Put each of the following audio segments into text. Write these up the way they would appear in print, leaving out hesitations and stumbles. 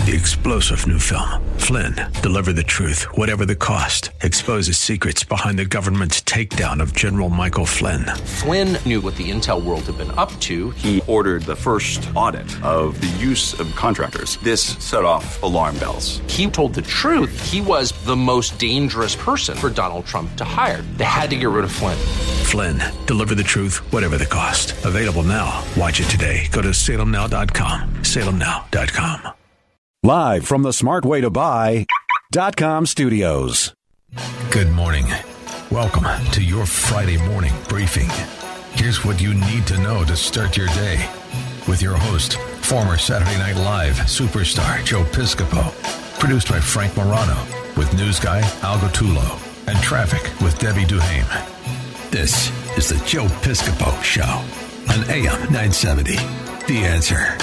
The explosive new film, Flynn, deliver the truth, whatever the cost, exposes secrets behind the government's takedown of General Michael Flynn. Flynn knew what the intel world had been up to. He ordered the first audit of the use of contractors. This set off alarm bells. He told the truth. He was the most dangerous person for Donald Trump to hire. They had to get rid of Flynn. Flynn, deliver the truth, whatever the cost. Available now. Watch it today. Go to salemnow.com. salemnow.com. Live from the smartwaytobuy.com studios. Good morning. Welcome to your Friday morning briefing. Here's what you need to know to start your day. With your host, former Saturday Night Live superstar Joe Piscopo. Produced by Frank Morano. With news guy Al Gattullo. And traffic with Debbie Duhame. This is the Joe Piscopo Show on AM 970. The Answer.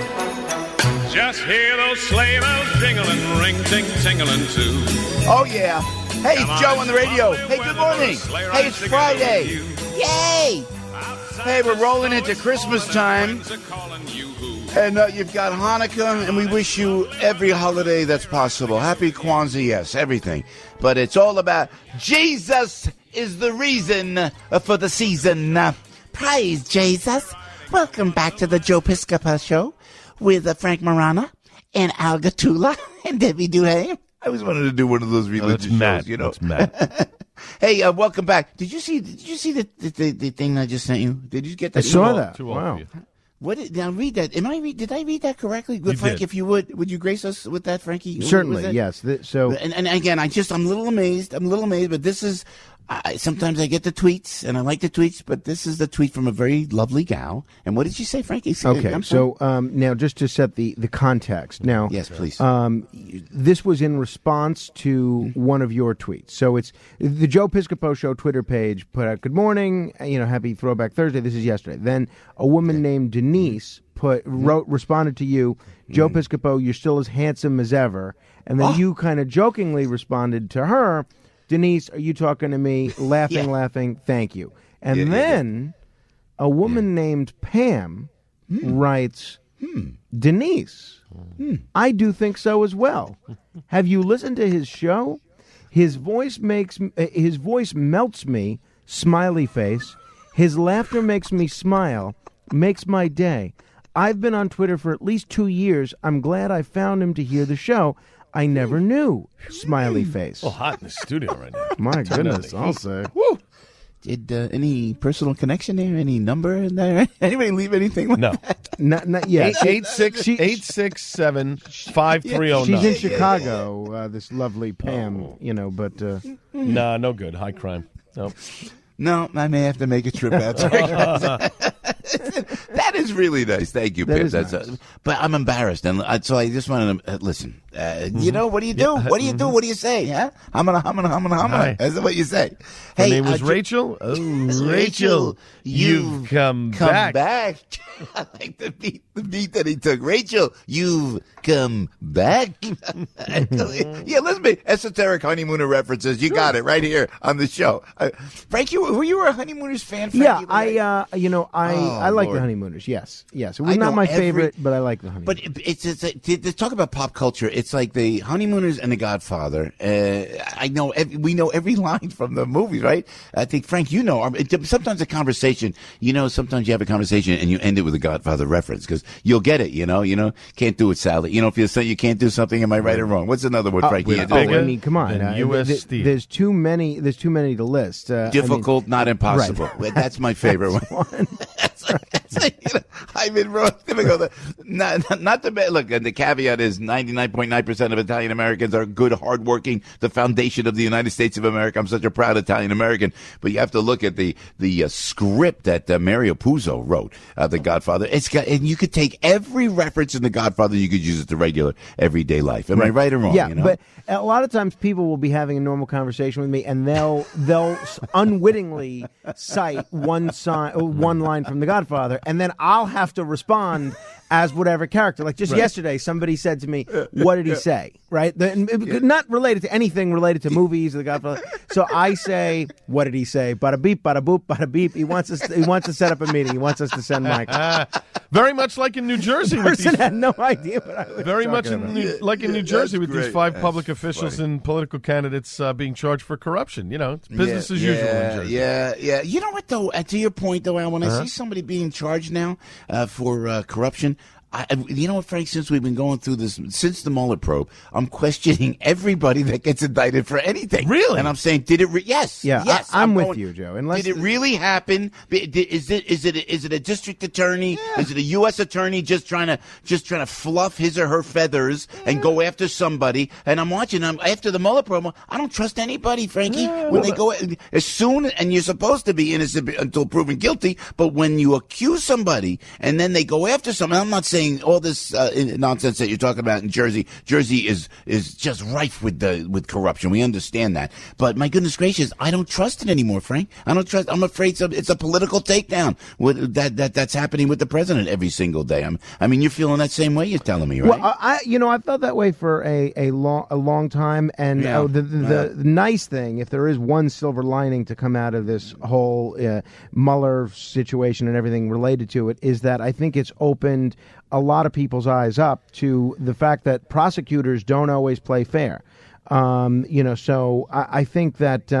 Just hear those sleigh bells jingling, ring, ting, tingling too. Oh, yeah. Hey, it's Joe on the radio. Hey, good morning. Hey, it's Friday. Yay! Hey, we're rolling into Christmas time. And you've got Hanukkah, and we wish you every holiday that's possible. Happy Kwanzaa, yes, everything. But it's all about Jesus is the reason for the season. Praise Jesus. Welcome back to the Joe Piscopo Show with Frank Morano and Al Gattullo and Debbie Duhame. I always wanted to do one of those religious shows, you know. That's Matt. Hey, welcome back. Did you see the thing I just sent you? Did you get that? I saw email? that. Wow. Now read that. Did I read that correctly? Frank, did. If you would you grace us with that, Frankie? Certainly, yes. And again, I'm a little amazed. But this is. Sometimes I get the tweets, and I like the tweets, but this is the tweet from a very lovely gal. And what did she say, Frankie? Okay, so now just to set the context. Now, yes, please. This was in response to one of your tweets. So it's the Joe Piscopo Show Twitter page put out, "Good morning, happy Throwback Thursday." This is yesterday. Then a woman named Denise responded to you, "Joe Piscopo, you're still as handsome as ever." And then you kind of jokingly responded to her, "Denise, are you talking to me?" Laughing, thank you. And then a woman named Pam writes, "Denise, I do think so as well. Have you listened to his show? His voice melts me, smiley face. His laughter makes me smile, makes my day. I've been on Twitter for at least 2 years. I'm glad I found him to hear the show. I never knew," smiley face. Oh, hot in the studio right now. My goodness, I'll say. Woo! Did any personal connection there? Any number in there? Anybody leave anything like that? Not yet. 866-867-5309. She's in Chicago, this lovely Pam, but... Nah, no good. High crime. No. No, I may have to make a trip out there. That is really nice. Thank you, Pam. Nice. But I'm embarrassed, and so I just wanted to listen. You know, what do you do? What do you do? What do you say? Huh? I'm gonna. That's what you say. Her name was Rachel. Oh, Rachel, you've come back. I like the beat that he took. Rachel, you've come back. Yeah, listen, esoteric honeymooner references. You got it right here on the show. Frank, were you a Honeymooners fan? Frankie? Yeah, I like Lord. the Honeymooners. Yes. It was not my favorite, but I like the Honeymooners. But it's to talk about pop culture. It's like the Honeymooners and the Godfather. We know every line from the movies, right? I think, Frank, sometimes a conversation. Sometimes you have a conversation and you end it with a Godfather reference because you'll get it. Can't do it, Sally. If you say you can't do something, am I right or wrong? What's another word, Frankie? Come on. U.S. Steel. There's too many to list. Difficult, not impossible. Right. That's my favorite one. I've been wrong. Not the bad. Look, and the caveat is 99.9% of Italian Americans are good, hardworking, the foundation of the United States of America. I'm such a proud Italian American. But you have to look at the script that Mario Puzo wrote, The Godfather. And you could take every reference in The Godfather, you could use it to regular every-day life. Am I right or wrong? Yeah, but a lot of times people will be having a normal conversation with me, and they'll unwittingly cite one line from The Godfather, and then I'll have to respond as whatever character. Like just yesterday, somebody said to me, "What did he say?" Right? Not related to anything related to movies. The Godfather. So I say, "What did he say?" Bada beep, bada boop, bada beep. He wants to set up a meeting. He wants us to send Michael. Very much like in New Jersey. The person had no idea what I was Very much like in New Jersey with great. these 5 That's public officials funny. and political candidates being charged for corruption. You know, it's business as usual in Jersey. Yeah. You know what, though? To your point, though, Al, when I see somebody being charged now for corruption, you know what, Frank? Since we've been going through this, since the Mueller probe, I'm questioning everybody that gets indicted for anything. Really? And I'm saying, did it? Yes. Yeah, Yes. I'm with you, Joe. Unless did it really happen? Is it a district attorney? Yeah. Is it a U.S. attorney just trying to fluff his or her feathers and go after somebody? And I'm watching them after the Mueller probe. I don't trust anybody, Frankie. When they go as soon, and you're supposed to be innocent until proven guilty. But when you accuse somebody and then they go after someone, I'm not saying all this nonsense that you're talking about in Jersey. Jersey is just rife with corruption. We understand that, but my goodness gracious, I don't trust it anymore, Frank. I don't trust. I'm afraid it's a political takedown that's happening with the president every single day. I mean, you're feeling that same way. You're telling me, right? Well, I felt that way for a long time, and the nice thing, if there is one silver lining to come out of this whole Mueller situation and everything related to it, is that I think it's opened a lot of people's eyes up to the fact that prosecutors don't always play fair. So I think that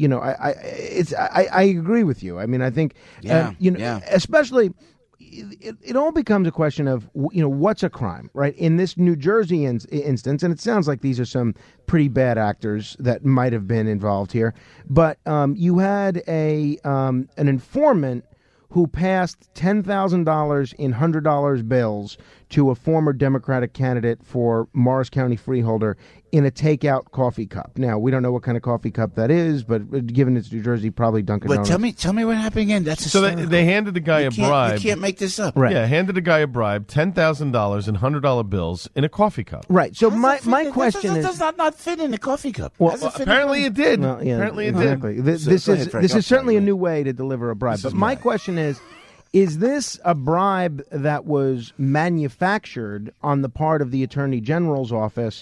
I agree with you. I mean, I think especially. It all becomes a question of, what's a crime, right? In this New Jersey instance, and it sounds like these are some pretty bad actors that might have been involved here, but you had an informant who passed $10,000 in $100 bills to a former Democratic candidate for Morris County freeholder in a takeout coffee cup. Now, we don't know what kind of coffee cup that is, but given it's New Jersey, probably Dunkin' Donuts. But tell me what happened again. That's so they handed the guy a bribe. You can't make this up. Right. Yeah, handed the guy a bribe, $10,000 in $100 bills in a coffee cup. Right. So my question is, does not fit in a coffee cup. Well, apparently it did. Well, yeah, apparently it exactly. did. This is certainly a new way to deliver a bribe. But my question is this a bribe that was manufactured on the part of the Attorney General's office,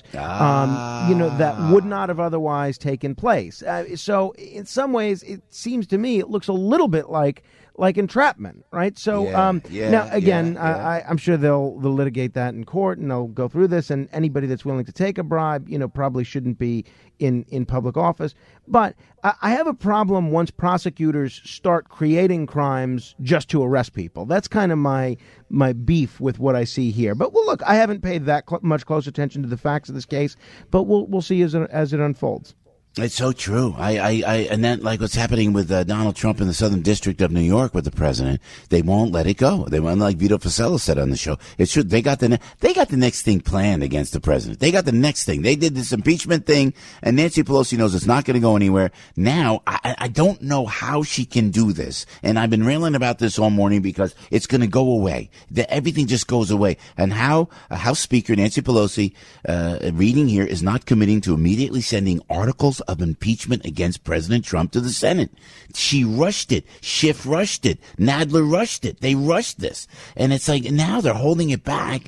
that would not have otherwise taken place? So in some ways, it seems to me it looks a little bit like entrapment, right? So now, again, I'm sure they'll litigate that in court, and they'll go through this, and anybody that's willing to take a bribe, probably shouldn't be in public office. But I have a problem once prosecutors start creating crimes just to arrest people. That's kind of my beef with what I see here. But look, I haven't paid that much close attention to the facts of this case, but we'll see as it unfolds. It's so true. And then, like what's happening with Donald Trump in the Southern District of New York with the president, they won't let it go. They won't, like Vito Fossella said on the show. It's true. They got the next thing planned against the president. They got the next thing. They did this impeachment thing, and Nancy Pelosi knows it's not going to go anywhere. Now, I don't know how she can do this, and I've been railing about this all morning because it's going to go away. Everything just goes away. And how House Speaker Nancy Pelosi, reading here, is not committing to immediately sending articles of impeachment against President Trump to the Senate. She rushed it. Schiff rushed it. Nadler rushed it. They rushed this. And it's like, now they're holding it back.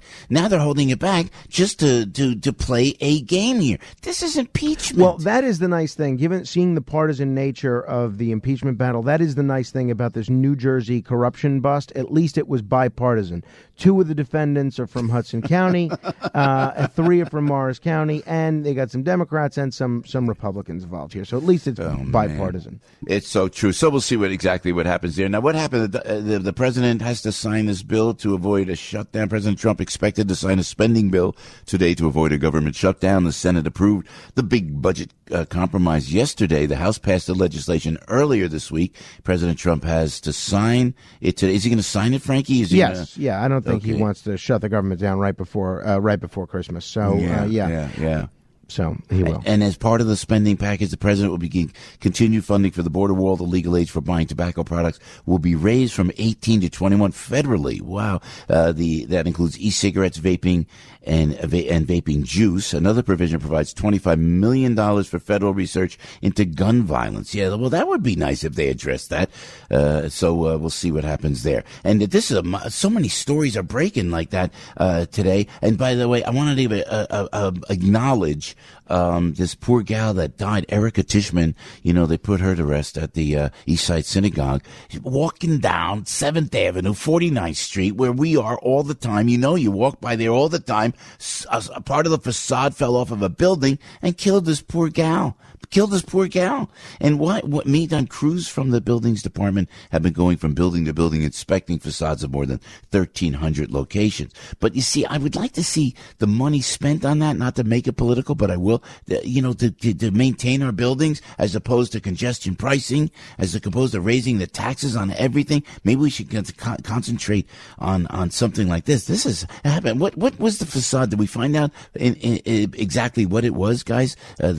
Just to play a game here. This is impeachment. Well, that is the nice thing. Seeing the partisan nature of the impeachment battle, that is the nice thing about this New Jersey corruption bust. At least it was bipartisan. 2 of the defendants are from Hudson County. 3 are from Morris County. And they got some Democrats and some Republicans involved here. So at least it's bipartisan. Man. It's so true. So we'll see exactly what happens there. Now, what happened? The president has to sign this bill to avoid a shutdown. President Trump expected to sign a spending bill today to avoid a government shutdown. The Senate approved the big budget compromise yesterday. The House passed the legislation earlier this week. President Trump has to sign it today. Is he going to sign it, Frankie? Yes. I don't think he wants to shut the government down right before Christmas. So, yeah. So he will. And as part of the spending package, the president will begin continued funding for the border wall. The legal age for buying tobacco products will be raised from 18 to 21 federally. Wow. That includes e-cigarettes, vaping, and vaping juice. Another provision provides $25 million for federal research into gun violence. Yeah, well, that would be nice if they addressed that. So we'll see what happens there. And this is so many stories are breaking like that today. And by the way, I wanted to even acknowledge this poor gal that died, Erica Tishman. They put her to rest at the East Side Synagogue, walking down 7th Avenue, 49th Street, where we are all the time. You walk by there all the time. A part of the facade fell off of a building and killed this poor gal. And what Medan crews from the buildings department have been going from building to building, inspecting facades of more than 1,300 locations. But you see, I would like to see the money spent on that, not to make it political, but I will, to maintain our buildings as opposed to congestion pricing, as opposed to raising the taxes on everything. Maybe we should concentrate on something like this. This has happened. What was the facade? Did we find out in exactly what it was, guys,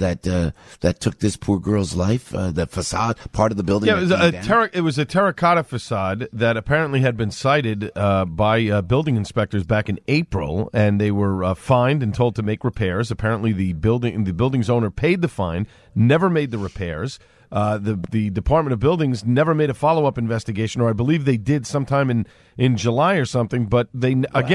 that took this poor girl's life? The facade, part of the building. Yeah, it was a terracotta facade that apparently had been cited by building inspectors back in April, and they were fined and told to make repairs. Apparently, the building's owner paid the fine, never made the repairs. The Department of Buildings never made a follow-up investigation, or I believe they did sometime in July or something, but they,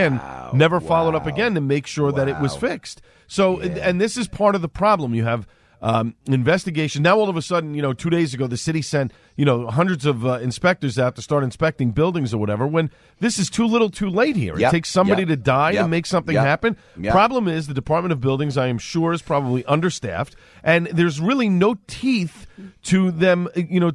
never followed up again to make sure that it was fixed. So, and this is part of the problem. You have investigation. Now, all of a sudden, 2 days ago, the city sent, hundreds of inspectors out to start inspecting buildings or whatever, when this is too little too late here. It takes somebody to die and make something happen. Problem is, the Department of Buildings, I am sure, is probably understaffed, and there's really no teeth to them,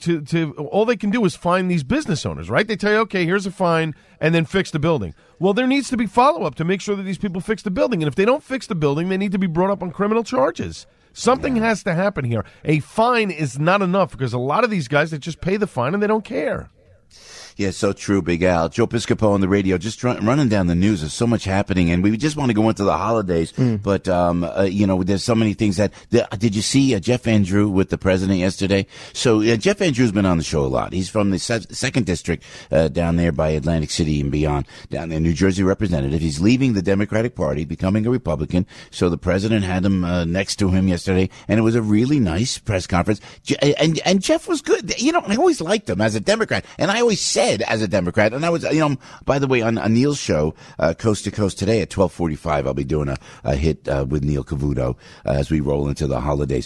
to all they can do is find these business owners, right? They tell you, okay, here's a fine, and then fix the building. Well, there needs to be follow-up to make sure that these people fix the building, and if they don't fix the building, they need to be brought up on criminal charges. Something has to happen here. A fine is not enough, because a lot of these guys, they just pay the fine and they don't care. Yeah, so true, Big Al. Joe Piscopo on the radio, just running down the news. There's so much happening, and we just want to go into the holidays. But, there's so many things did you see Jeff Andrew with the president yesterday? So Jeff Andrew's been on the show a lot. He's from the 2nd District down there by Atlantic City and beyond, down there, New Jersey representative. He's leaving the Democratic Party, becoming a Republican. So the president had him next to him yesterday, and it was a really nice press conference. And Jeff was good. I always liked him as a Democrat, and I always said as a Democrat, and I was, by the way, on Neil's show, Coast to Coast today at 12:45, I'll be doing a hit with Neil Cavuto as we roll into the holidays.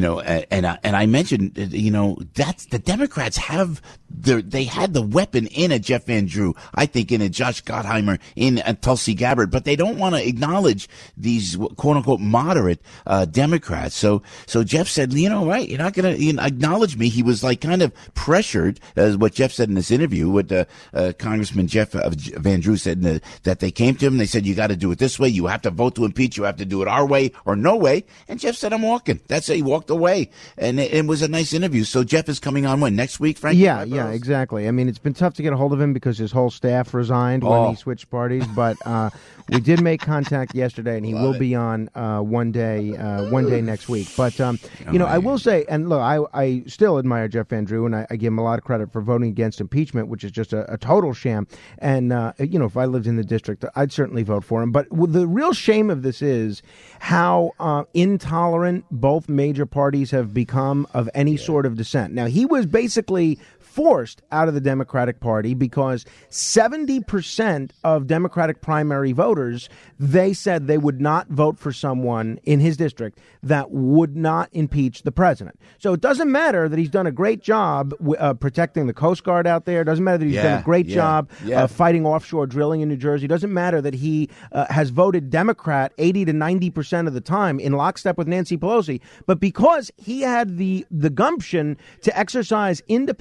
And I mentioned, that's the Democrats they had the weapon in a Jeff Andrew, I think in a Josh Gottheimer, in a Tulsi Gabbard, but they don't want to acknowledge these quote unquote moderate Democrats. So Jeff said, right, you're not going to acknowledge me. He was like kind of pressured, as what Jeff said in this interview. What Congressman Jeff Van Drew said, that they came to him. They said, you got to do it this way. You have to vote to impeach. You have to do it our way or no way. And Jeff said, I'm walking. That's it. He walked away. And it was a nice interview. So Jeff is coming on when? Next week, Frank? Yeah, exactly. I mean, it's been tough to get a hold of him because his whole staff resigned when he switched parties. But we did make contact yesterday, and he will be on one day next week. But, I will say, and look, I still admire Jeff Van Drew, and I give him a lot of credit for voting against impeachment, which is just a total sham. And, if I lived in the district, I'd certainly vote for him. But the real shame of this is how intolerant both major parties have become of any sort of dissent. Now, he was basically forced out of the Democratic Party because 70% of Democratic primary voters, they said they would not vote for someone in his district that would not impeach the president. So it doesn't matter that he's done a great job protecting the Coast Guard out there. It doesn't matter that he's done a great job fighting offshore drilling in New Jersey. It doesn't matter that he has voted Democrat 80 to 90% of the time in lockstep with Nancy Pelosi. But because he had the gumption to exercise independence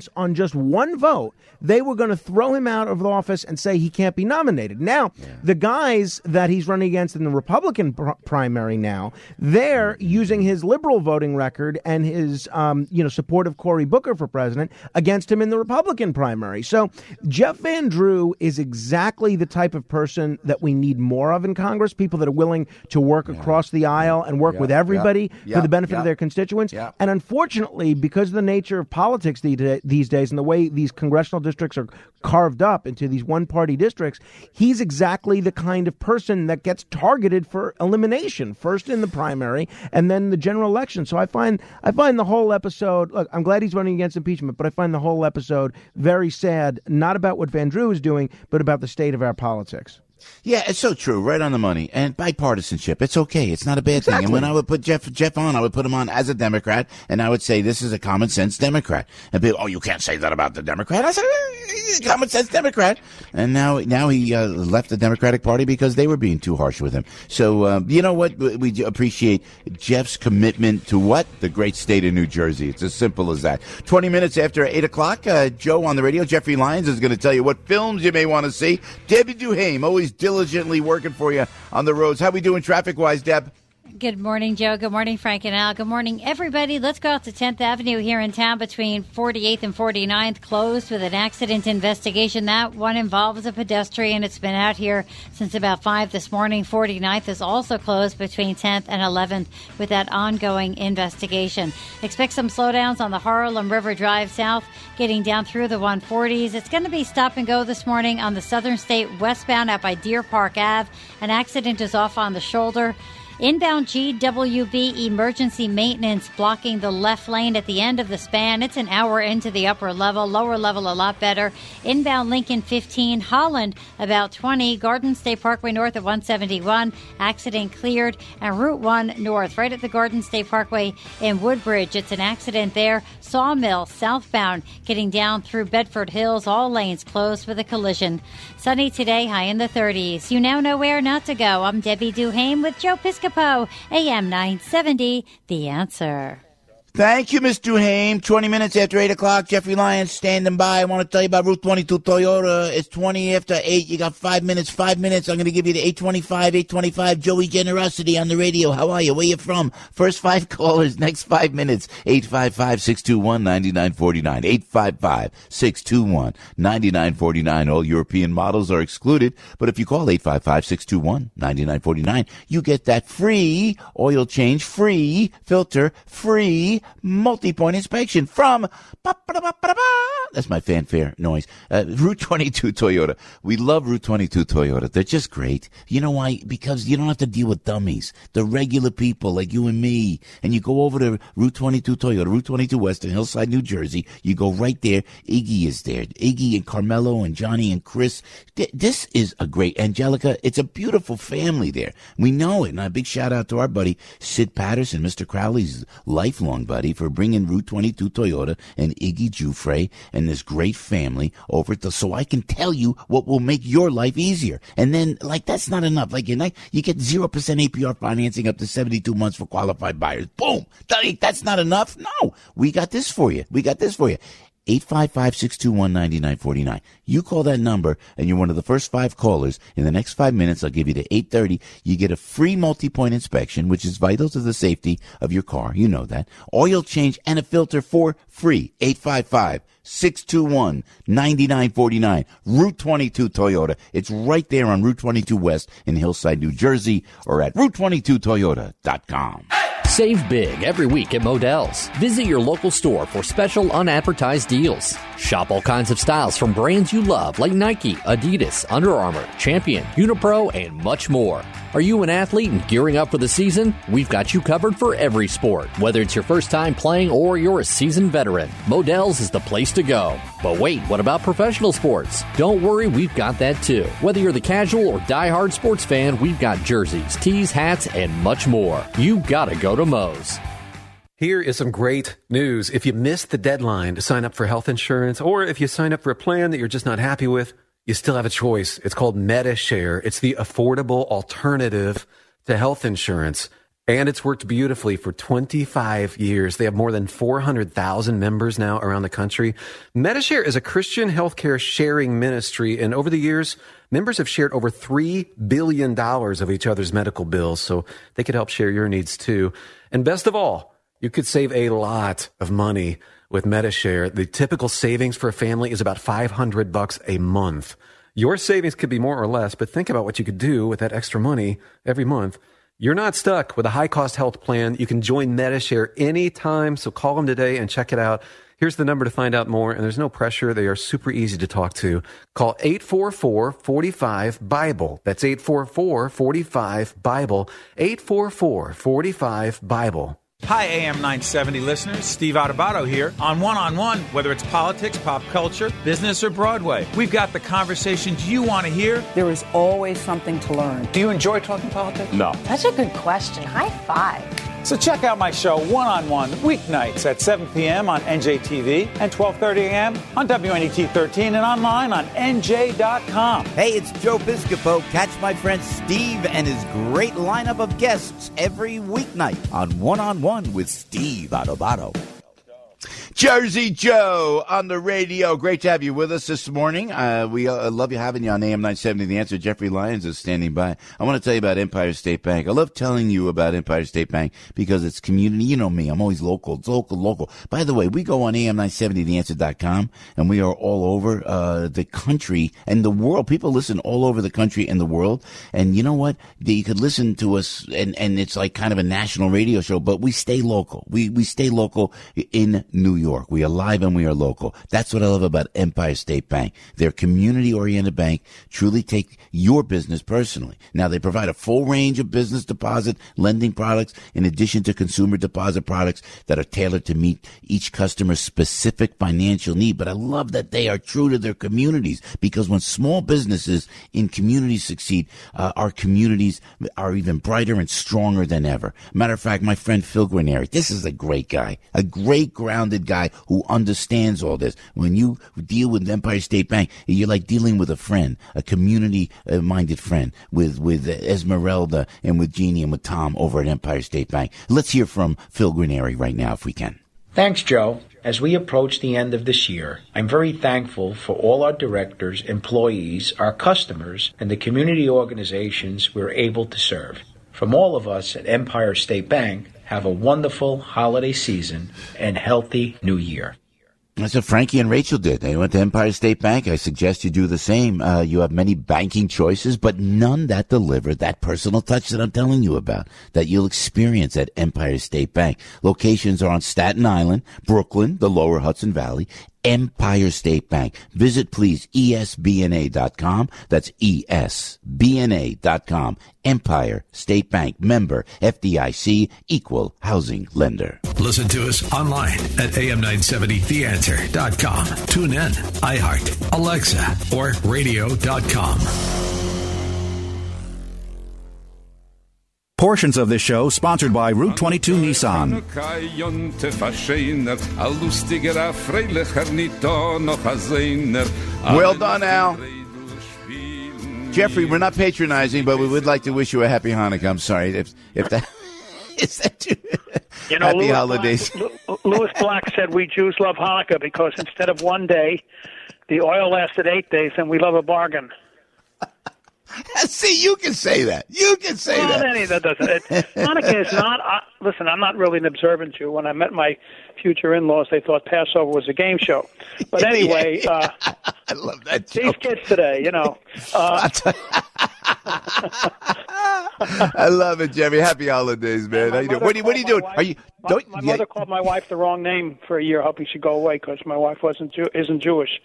on just one vote, they were going to throw him out of office and say he can't be nominated. Now, the guys that he's running against in the Republican primary now, they're using his liberal voting record and his, support of Cory Booker for president against him in the Republican primary. So Jeff Van Drew is exactly the type of person that we need more of in Congress, people that are willing to work across the aisle and work with everybody for the benefit of their constituents. And unfortunately, because of the nature of politics these days and the way these congressional districts are carved up into these one-party districts, he's exactly the kind of person that gets targeted for elimination, first in the primary and then the general election. So I find the whole episode, look, I'm glad he's running against impeachment, but I find the whole episode very sad, not about what Van Drew is doing, but about the state of our politics. Yeah, it's so true. Right on the money. And bipartisanship. It's okay. It's not a bad thing. And when I would put Jeff on, I would put him on as a Democrat, and I would say this is a common sense Democrat. And people, you can't say that about the Democrat. I said, he's a common sense Democrat. And now he left the Democratic Party because they were being too harsh with him. So, you know what? We appreciate Jeff's commitment to what? The great state of New Jersey. It's as simple as that. 20 minutes after 8 o'clock, Joe on the radio, Jeffrey Lyons, is going to tell you what films you may want to see. Debbie Duhame, always diligently working for you on the roads. How we doing traffic-wise, Deb? Good morning, Joe. Good morning, Frank and Al. Good morning, everybody. Let's go out to 10th Avenue here in town between 48th and 49th, closed with an accident investigation. That one involves a pedestrian. It's been out here since about 5 this morning. 49th is also closed between 10th and 11th with that ongoing investigation. Expect some slowdowns on the Harlem River Drive South, getting down through the 140s. It's going to be stop and go this morning on the Southern State westbound out by Deer Park Ave. An accident is off on the shoulder. Inbound GWB emergency maintenance blocking the left lane at the end of the span. It's an hour into the upper level. Lower level a lot better. Inbound Lincoln 15, Holland about 20. Garden State Parkway north of 171. Accident cleared. And Route 1 north, right at the Garden State Parkway in Woodbridge. It's an accident there. Sawmill southbound getting down through Bedford Hills. All lanes closed with a collision. Sunny today, high in the 30s. You now know where not to go. I'm Debbie Duhame with Joe Piscopo, AM 970, The Answer. Thank you, Ms. Duhame. 20 minutes after 8 o'clock, Jeffrey Lyons standing by. I want to tell you about Route 22 Toyota. It's 20 after 8. You got 5 minutes. 5 minutes. I'm going to give you the 825 Joey Generosity on the radio. How are you? Where you from? First 5 callers, next 5 minutes. 855-621-9949. 855-621-9949. All European models are excluded. But if you call 855-621-9949, you get that free oil change, free filter, free multi-point inspection from that's my fanfare noise. Route 22 Toyota. We love Route 22 Toyota. They're just great. You know why? Because you don't have to deal with dummies. The regular people like you and me. And you go over to Route 22 Toyota, Route 22 West in Hillside, New Jersey. You go right there. Iggy is there. Iggy and Carmelo and Johnny and Chris. This is a great, Angelica, it's a beautiful family there. We know it. And a big shout out to our buddy Sid Patterson, Mr. Crowley's lifelong buddy, for bringing Route 22 Toyota and Iggy Giuffre and this great family over to, so I can tell you what will make your life easier. And then, like, that's not enough. Like, you get 0% APR financing up to 72 months for qualified buyers. Boom. That's not enough. No, we got this for you. 855-621-9949. You call that number, and you're one of the first 5 callers. In the next 5 minutes, I'll give you to 8:30. You get a free multi-point inspection, which is vital to the safety of your car. You know that. Oil change and a filter for free. 855-621-9949. Route 22 Toyota. It's right there on Route 22 West in Hillside, New Jersey, or at Route22Toyota.com. Save big every week at Modell's. Visit your local store for special unadvertised deals. Shop all kinds of styles from brands you love like Nike, Adidas, Under Armour, Champion, Unipro, and much more. Are you an athlete and gearing up for the season? We've got you covered for every sport. Whether it's your first time playing or you're a seasoned veteran, Modell's is the place to go. But wait, what about professional sports? Don't worry, we've got that too. Whether you're the casual or diehard sports fan, we've got jerseys, tees, hats, and much more. You gotta go to Moe's. Here is some great news. If you missed the deadline to sign up for health insurance, or if you sign up for a plan that you're just not happy with, you still have a choice. It's called MediShare. It's the affordable alternative to health insurance. And it's worked beautifully for 25 years. They have more than 400,000 members now around the country. Medi-Share is a Christian healthcare sharing ministry, and over the years, members have shared over $3 billion of each other's medical bills, so they could help share your needs too. And best of all, you could save a lot of money with Medi-Share. The typical savings for a family is about $500 a month. Your savings could be more or less, but think about what you could do with that extra money every month. You're not stuck with a high-cost health plan. You can join Medi-Share anytime, so call them today and check it out. Here's the number to find out more, and there's no pressure. They are super easy to talk to. Call 844-45-BIBLE. That's 844-45-BIBLE. 844-45-BIBLE. Hi, AM 970 listeners. Steve Adubato here. On One, whether it's politics, pop culture, business, or Broadway, we've got the conversations you want to hear. There is always something to learn. Do you enjoy talking politics? No. That's a good question. High five. So check out my show, One, weeknights at 7 p.m. on NJTV and 12:30 a.m. on WNET 13 and online on NJ.com. Hey, it's Joe Piscopo. Catch my friend Steve and his great lineup of guests every weeknight on One with Steve Adubato. Jersey Joe on the radio. Great to have you with us this morning. We love you having you on AM 970. The Answer. Jeffrey Lyons is standing by. I want to tell you about Empire State Bank. I love telling you about Empire State Bank because it's community. You know me. I'm always local. It's local. By the way, we go on AM970theanswer.com, and we are all over the country and the world. People listen all over the country and the world. And you know what? You could listen to us, and it's like kind of a national radio show, but we stay local. We stay local in New York. We are live and we are local. That's what I love about Empire State Bank. They're a community-oriented bank, truly take your business personally. Now, they provide a full range of business deposit lending products in addition to consumer deposit products that are tailored to meet each customer's specific financial need. But I love that they are true to their communities, because when small businesses in communities succeed, our communities are even brighter and stronger than ever. Matter of fact, my friend Phil Guarneri, this is a great guy, a great grounded guy who understands all this. When you deal with Empire State Bank, you're like dealing with a friend, a community-minded friend, with Esmeralda and with Jeannie and with Tom over at Empire State Bank. Let's hear from Phil Guarneri right now, if we can. Thanks, Joe. As we approach the end of this year, I'm very thankful for all our directors, employees, our customers, and the community organizations we're able to serve. From all of us at Empire State Bank, have a wonderful holiday season and healthy new year. That's what Frankie and Rachel did. They went to Empire State Bank. I suggest you do the same. You have many banking choices, but none that deliver that personal touch that I'm telling you about, that you'll experience at Empire State Bank. Locations are on Staten Island, Brooklyn, the Lower Hudson Valley, Empire State Bank. Visit, please, esbna.com. That's esbna.com. Empire State Bank, member FDIC, equal housing lender. Listen to us online at am970theanswer.com. Tune in, iHeart, Alexa, or radio.com. Portions of this show sponsored by Route 22 Nissan. Well done, Al. Jeffrey, we're not patronizing, but we would like to wish you a happy Hanukkah. I'm sorry if that is that too. You know, happy holidays. Lewis Black said we Jews love Hanukkah because instead of one day, the oil lasted 8 days, and we love a bargain. See, you can say that. You can say that. That doesn't. Hanukkah is not. Listen, I'm not really an observant Jew. When I met my future in-laws, they thought Passover was a game show. But anyway, I love that joke. These kids today, you know. I love it, Jeffrey. Happy holidays, man. How you doing? What are you doing? My mother called my wife the wrong name for a year, hoping she'd go away because my wife isn't Jewish.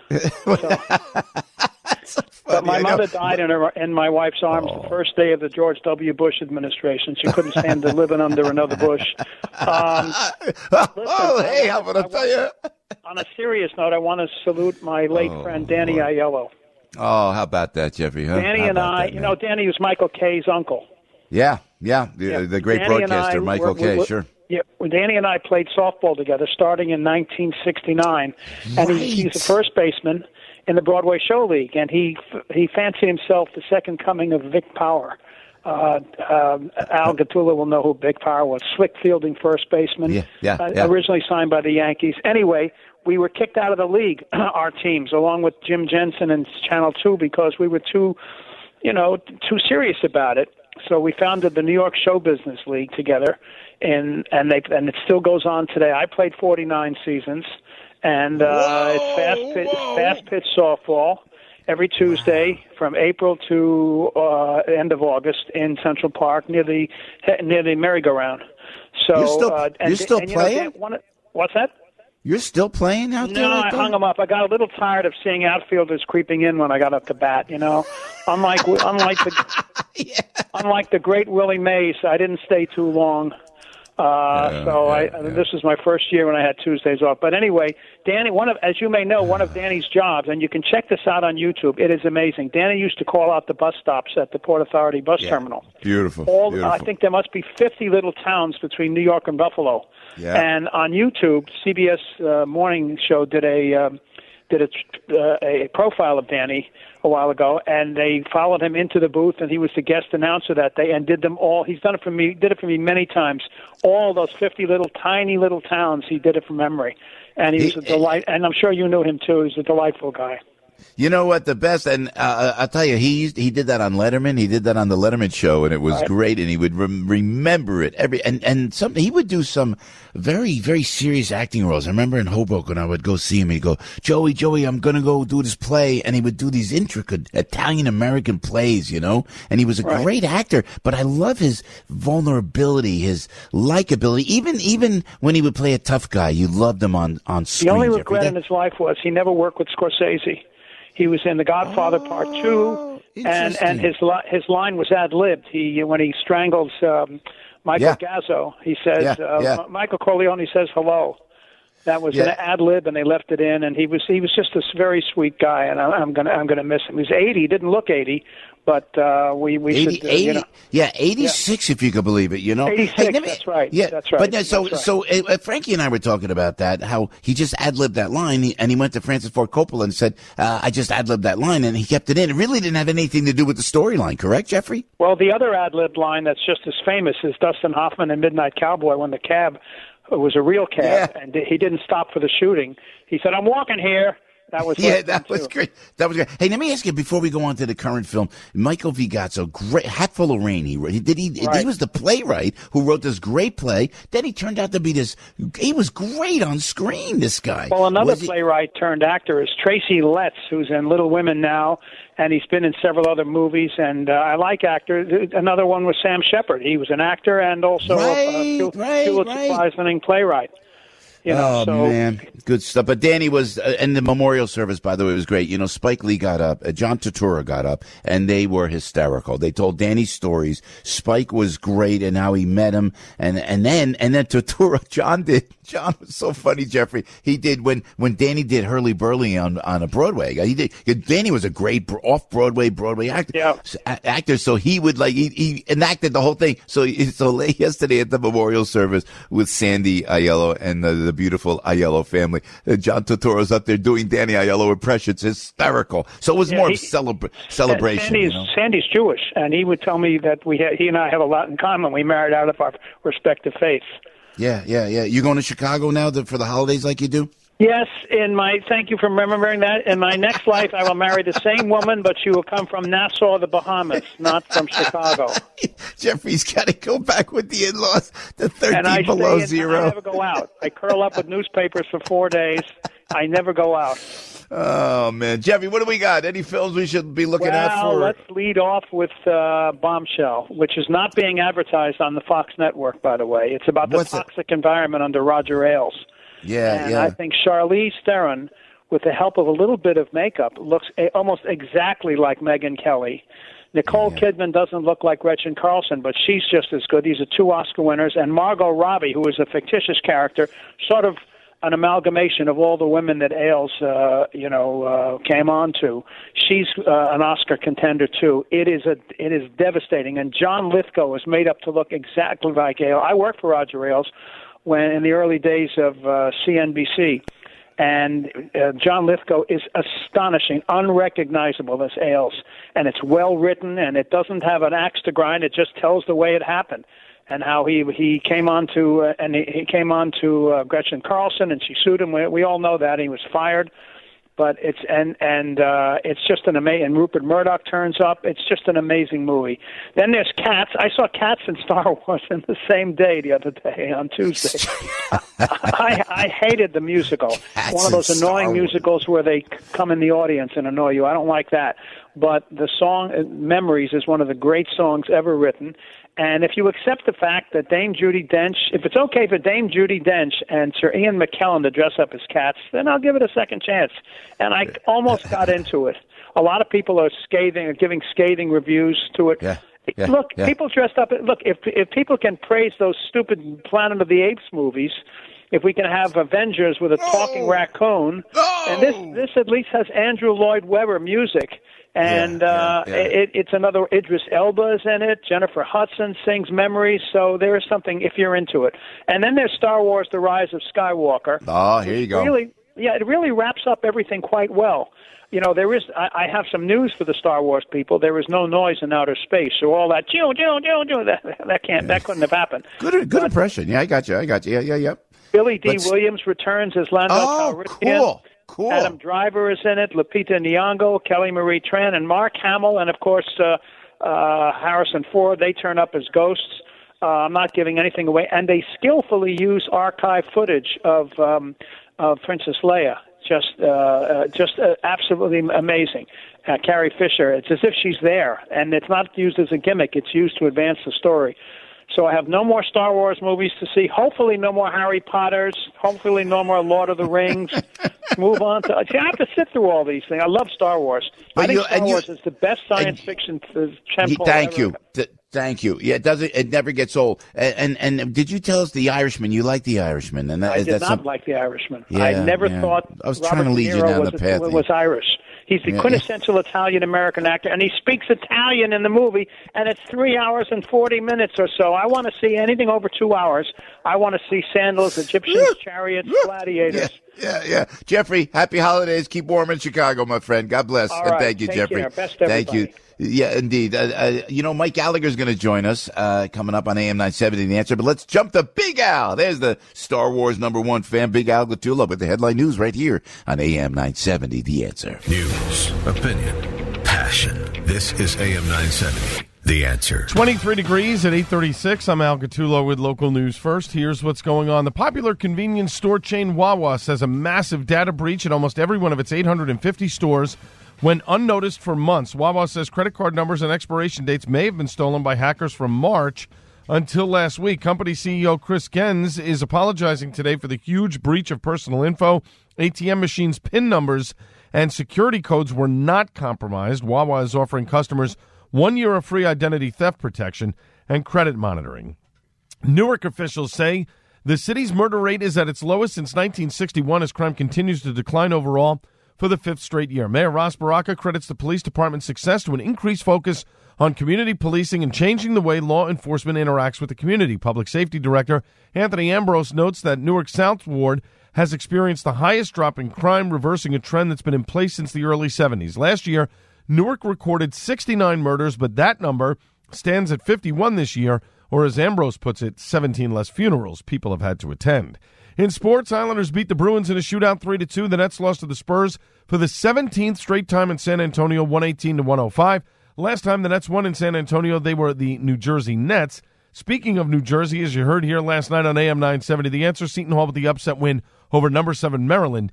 So, but my mother died in my wife's arms the first day of the George W. Bush administration. She couldn't stand to living under another Bush. Hey, how about I tell you? On a serious note, I want to salute my late friend Danny Aiello. Oh, how about that, Jeffrey? Huh? Danny and I, Danny was Michael Kay's uncle. Yeah, the great Danny broadcaster, Michael Kay, sure. Yeah, Danny and I played softball together starting in 1969, and he's a first baseman in the Broadway Show League, and he fancied himself the second coming of Vic Power. Al Gattula will know who Big Power was. Slick fielding first baseman. Originally signed by the Yankees. Anyway, we were kicked out of the league, our teams, along with Jim Jensen and Channel 2, because we were too serious about it. So we founded the New York Show Business League together, and it still goes on today. I played 49 seasons, and it's fast pitch softball every Tuesday from April to end of August in Central Park near the merry-go-round. So you're still playing? What's that? You're still playing out there? No, I hung them up. I got a little tired of seeing outfielders creeping in when I got up to bat. Unlike the great Willie Mays, I didn't stay too long. This was my first year when I had Tuesdays off. But anyway, Danny, as you may know, one of Danny's jobs, and you can check this out on YouTube. It is amazing. Danny used to call out the bus stops at the Port Authority bus terminal. Beautiful. I think there must be 50 little towns between New York and Buffalo. Yeah. And on YouTube, CBS Morning Show did a profile of Danny a while ago, and they followed him into the booth, and he was the guest announcer that day, and did them all. He's done it for me. Did it for me many times. All those 50 tiny little towns, he did it from memory, and he was a delight. And I'm sure you knew him too. He's a delightful guy. You know what? The best, and I'll tell you, he did that on Letterman. He did that on the Letterman show, and it was great. And he would remember it and something. He would do some very, very serious acting roles. I remember in Hoboken, I would go see him. He'd go, Joey, I'm gonna go do this play, and he would do these intricate Italian American plays, And he was a great actor. But I love his vulnerability, his likability. Even when he would play a tough guy, you loved him on screen. The only regret in his life was he never worked with Scorsese. He was in The Godfather Part 2, and his line was ad-libbed. When he strangles Michael Gazzo, he says, Michael Corleone says hello. That was an ad-lib, and they left it in, and he was just a very sweet guy, and I'm gonna miss him. He's 80, didn't look 80, but we 80, should 80, 86 if you could believe it. 86, hey, that's right. Yeah, that's right. But so Frankie and I were talking about that, how he just ad-libbed that line, and he went to Francis Ford Coppola and said, "I just ad-libbed that line," and he kept it in. It really didn't have anything to do with the storyline, correct, Jeffrey? Well, the other ad-lib line that's just as famous is Dustin Hoffman in Midnight Cowboy when the cab. It was a real cab, and he didn't stop for the shooting. He said, "I'm walking here." That was that was great. That was great. Hey, let me ask you before we go on to the current film. Michael Vigazzo, great, Hatful of Rain. He was the playwright who wrote this great play. Then he turned out to be this. He was great on screen. This guy. Well, another playwright turned actor is Tracy Letts, who's in Little Women now, and he's been in several other movies. And I like actors. Another one was Sam Shepard. He was an actor and also a Pulitzer-Prize-winning playwright. Man, good stuff. But Danny was, and the memorial service, by the way, was great. Spike Lee got up, John Turturro got up, and they were hysterical. They told Danny's stories. Spike was great, and how he met him, and then Turturro, John was so funny, Jeffrey. He did when Danny did Hurly Burly on a Broadway. Danny was a great Broadway actor. So he would he enacted the whole thing. So late yesterday at the memorial service with Sandy Aiello and the beautiful Aiello family, John Turturro's up there doing Danny Aiello impressions. Hysterical. So it was more of a celebration. Sandy's Jewish, and he would tell me that he and I have a lot in common. We married out of our respective faiths. Yeah. You going to Chicago now for the holidays like you do? Yes, thank you for remembering that. In my next life, I will marry the same woman, but she will come from Nassau, the Bahamas, not from Chicago. Jeffrey's got to go back with the in-laws, the 13 below zero. I never go out. I curl up with newspapers for 4 days. I never go out. Oh, man. Jeffrey, what do we got? Any films we should be looking out for? Let's lead off with Bombshell, which is not being advertised on the Fox network, by the way. It's about the toxic environment under Roger Ailes. I think Charlize Theron, with the help of a little bit of makeup, looks almost exactly like Megyn Kelly. Nicole Kidman doesn't look like Gretchen Carlson, but she's just as good. These are 2 Oscar winners. And Margot Robbie, who is a fictitious character, sort of an amalgamation of all the women that Ailes, came on to. She's an Oscar contender too. It is devastating. And John Lithgow is made up to look exactly like Ailes. I worked for Roger Ailes in the early days of CNBC, And John Lithgow is astonishing, unrecognizable as Ailes. And it's well written, and it doesn't have an axe to grind. It just tells the way it happened. And how he came on to Gretchen Carlson, and she sued him. We all know that he was fired, but it's just an amazing. And Rupert Murdoch turns up. It's just an amazing movie. Then there's Cats. I saw Cats and Star Wars in the same day the other day on Tuesday. I hated the musical. Cats one of those annoying musicals where they come in the audience and annoy you. I don't like that. But the song "Memories" is one of the great songs ever written. And if you accept the fact that Dame Judi Dench, if it's okay for Dame Judi Dench and Sir Ian McKellen to dress up as cats, then I'll give it a second chance. And I almost got into it. A lot of people are giving scathing reviews to it. People dressed up. Look, if people can praise those stupid Planet of the Apes movies, if we can have Avengers with a talking raccoon, and this at least has Andrew Lloyd Webber music. And it's another. Idris Elba is in it. Jennifer Hudson sings "Memories." So there is something if you're into it. And then there's Star Wars: The Rise of Skywalker. Oh, here you go. It really wraps up everything quite well. You know, there is. I have some news for the Star Wars people. There is no noise in outer space, so all that that couldn't have happened. Good impression. Yeah, I got you. Yeah. Billy D. Williams returns as Lando Calrissian. Cool. Adam Driver is in it, Lupita Nyong'o, Kelly Marie Tran, and Mark Hamill, and of course Harrison Ford. They turn up as ghosts. I'm not giving anything away, and they skillfully use archive footage of Princess Leia. Just absolutely amazing. Carrie Fisher. It's as if she's there, and it's not used as a gimmick. It's used to advance the story. So I have no more Star Wars movies to see. Hopefully no more Harry Potters. Hopefully no more Lord of the Rings. Move on to... See, I have to sit through all these things. I love Star Wars. I think Star Wars is the best science fiction temple Thank you. Ever. Thank you. Yeah, it never gets old. And did you tell us The Irishman? You like The Irishman? And I did not like The Irishman. Yeah, I never thought I was trying to lead you down the path. Was Irish. He's the quintessential Italian-American actor, and he speaks Italian in the movie, and it's 3 hours and 40 minutes or so. I want to see anything over 2 hours. I want to see sandals, Egyptians, chariots, gladiators. Yeah. Jeffrey, happy holidays. Keep warm in Chicago, my friend. God bless. All right, and thank you, take Jeffrey. Care. Best everybody. Thank you. Yeah, indeed. Mike Gallagher's going to join us coming up on AM 970, The Answer. But let's jump to Big Al. There's the Star Wars #1 fan, Big Al Gattulla, with the headline news right here on AM 970, The Answer. News, opinion, passion. This is AM 970, The Answer. 23 degrees at 8:36. I'm Al Gattulla with local news first. Here's what's going on. The popular convenience store chain Wawa says a massive data breach at almost every one of its 850 stores went unnoticed for months. Wawa says credit card numbers and expiration dates may have been stolen by hackers from March until last week. Company CEO Chris Gens is apologizing today for the huge breach of personal info. ATM machines' PIN numbers and security codes were not compromised. Wawa is offering customers 1 year of free identity theft protection and credit monitoring. Newark officials say the city's murder rate is at its lowest since 1961 as crime continues to decline overall for the fifth straight year. Mayor Ras Baraka credits the police department's success to an increased focus on community policing and changing the way law enforcement interacts with the community. Public Safety Director Anthony Ambrose notes that Newark South Ward has experienced the highest drop in crime, reversing a trend that's been in place since the early 70s. Last year, Newark recorded 69 murders, but that number stands at 51 this year, or as Ambrose puts it, 17 less funerals people have had to attend. In sports, Islanders beat the Bruins in a shootout 3-2. The Nets lost to the Spurs for the 17th straight time in San Antonio, 118-105. Last time the Nets won in San Antonio, they were the New Jersey Nets. Speaking of New Jersey, as you heard here last night on AM 970, The Answer, Seton Hall with the upset win over number 7 Maryland,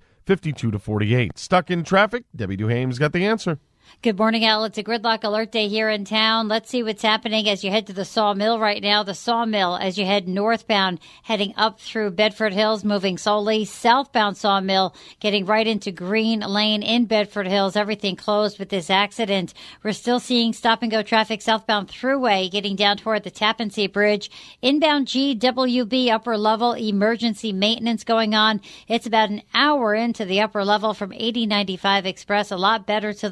52-48. Stuck in traffic? Debbie Duhame's got the answer. Good morning, Al. It's a gridlock alert day here in town. Let's see what's happening as you head to the Sawmill right now. The Sawmill, as you head northbound, heading up through Bedford Hills, moving solely. Southbound Sawmill, getting right into Green Lane in Bedford Hills. Everything closed with this accident. We're still seeing stop-and-go traffic southbound Thruway, getting down toward the Tappan Zee Bridge. Inbound GWB upper level, emergency maintenance going on. It's about an hour into the upper level from 8095 Express. A lot better to the lower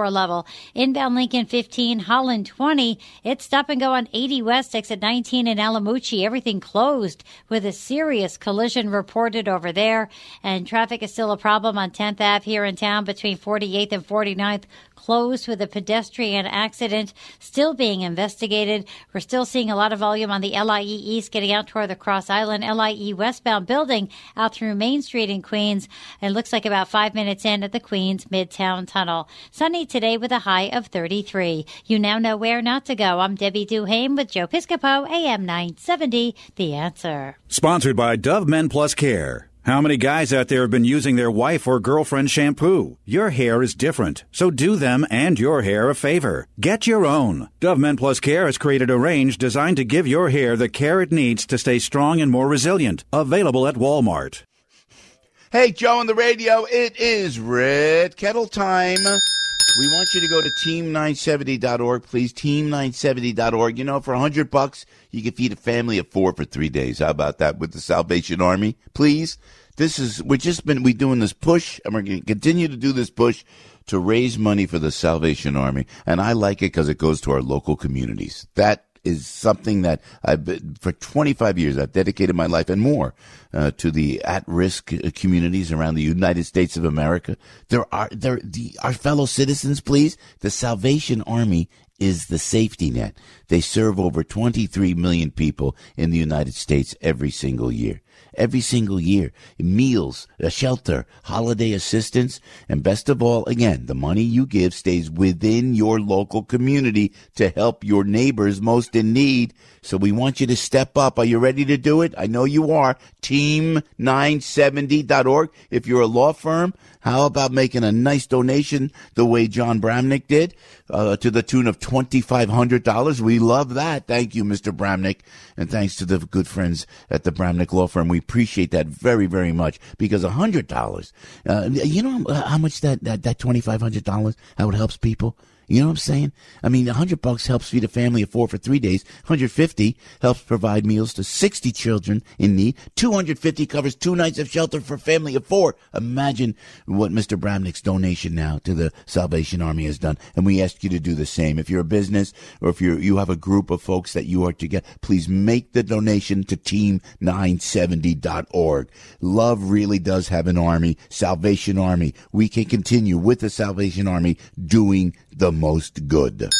94 level. Inbound Lincoln 15, Holland 20. It's stop and go on 80 West, exit 19 in Alamucci. Everything closed with a serious collision reported over there. And traffic is still a problem on 10th Ave here in town between 48th and 49th. Closed with a pedestrian accident still being investigated. We're still seeing a lot of volume on the LIE East getting out toward the Cross Island LIE westbound building out through Main Street in Queens. It looks like about 5 minutes in at the Queens Midtown Tunnel. Sunny today with a high of 33. You now know where not to go. I'm Debbie Duhame with Joe Piscopo, AM 970, The Answer. Sponsored by Dove Men Plus Care. How many guys out there have been using their wife or girlfriend shampoo? Your hair is different, so do them and your hair a favor. Get your own. Dove Men Plus Care has created a range designed to give your hair the care it needs to stay strong and more resilient. Available at Walmart. Hey, Joe on the radio, it is Red Kettle time. We want you to go to team970.org, please, team970.org. You know, for $100, you can feed a family of 4 for 3 days. How about that with the Salvation Army? Please. We're doing this push, and we're going to continue to do this push to raise money for the Salvation Army. And I like it because it goes to our local communities. That is something that for 25 years, I've dedicated my life and more to the at-risk communities around the United States of America. Our fellow citizens, please. The Salvation Army is the safety net. They serve over 23 million people in the United States every single year. Every single year. Meals, a shelter, holiday assistance, and best of all, again, the money you give stays within your local community to help your neighbors most in need. So we want you to step up. Are you ready to do it? I know you are. Team970.org. If you're a law firm, how about making a nice donation the way John Bramnick did to the tune of $2,500? We love that. Thank you, Mr. Bramnick. And thanks to the good friends at the Bramnick Law Firm. We appreciate that very, very much because $100, you know how much that $2,500, how it helps people? You know what I'm saying? I mean, $100 helps feed a family of 4 for 3 days. $150 helps provide meals to 60 children in need. $250 covers 2 nights of shelter for a family of 4. Imagine what Mr. Bramnick's donation now to the Salvation Army has done. And we ask you to do the same. If you're a business or if you have a group of folks that you are together, please make the donation to team970.org. Love really does have an army, Salvation Army. We can continue with the Salvation Army doing the most good.